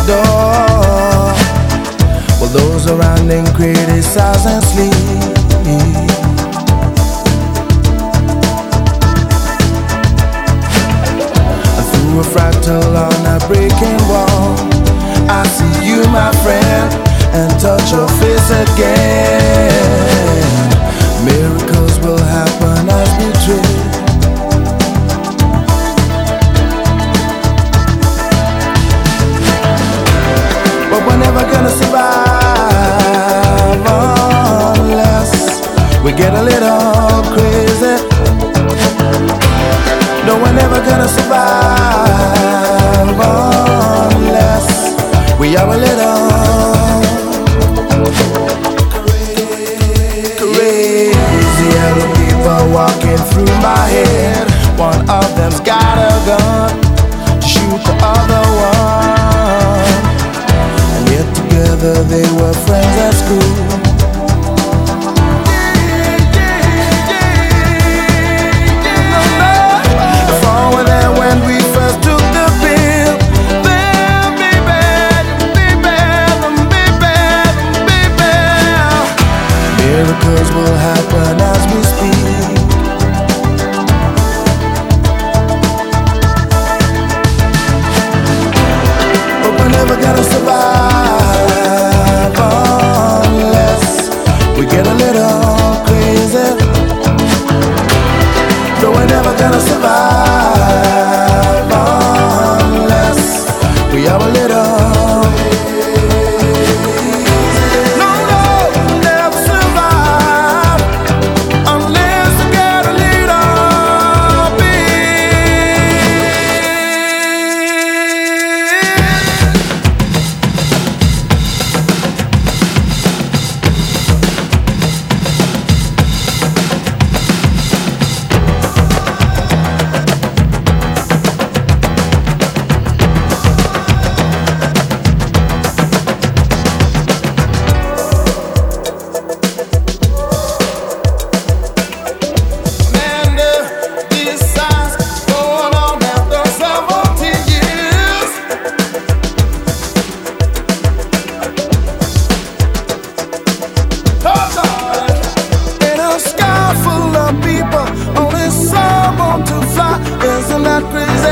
door, while those around them criticize and sleep. Through a fractal on a breaking wall, I see you, my friend, and touch your face again. Miracles will happen as we dream. But we're never gonna survive unless we get a little crazy. No, we're never gonna survive unless we are a little crazy. Yellow people walking through my head. One of them's got a gun to shoot the other one, and yet together they were friends at school. Miracles will happen as we speak. But we're never gonna survive unless we get a little crazy. No, we're never gonna survive unless we are a little. Isn't that crazy?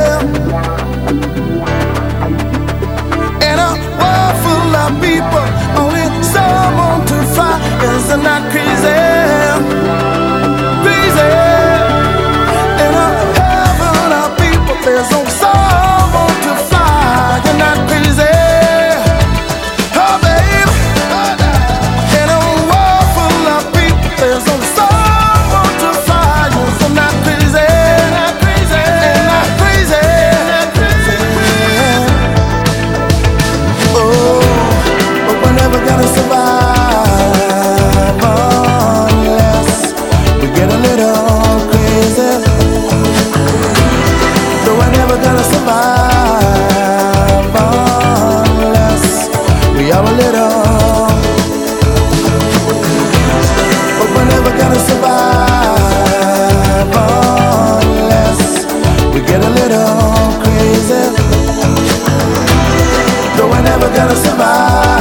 In a world full of people, only some want to fly. Isn't that crazy? Crazy. In a heaven of people, there's only some want to fly. Isn't that crazy? Oh, baby. In a world full of people, there's only some want to fly. Isn't that crazy? Gonna survive unless we get a little crazy. No, we're never gonna survive unless we are a little. But we're never gonna survive unless we get a little crazy. No, we're never gonna survive.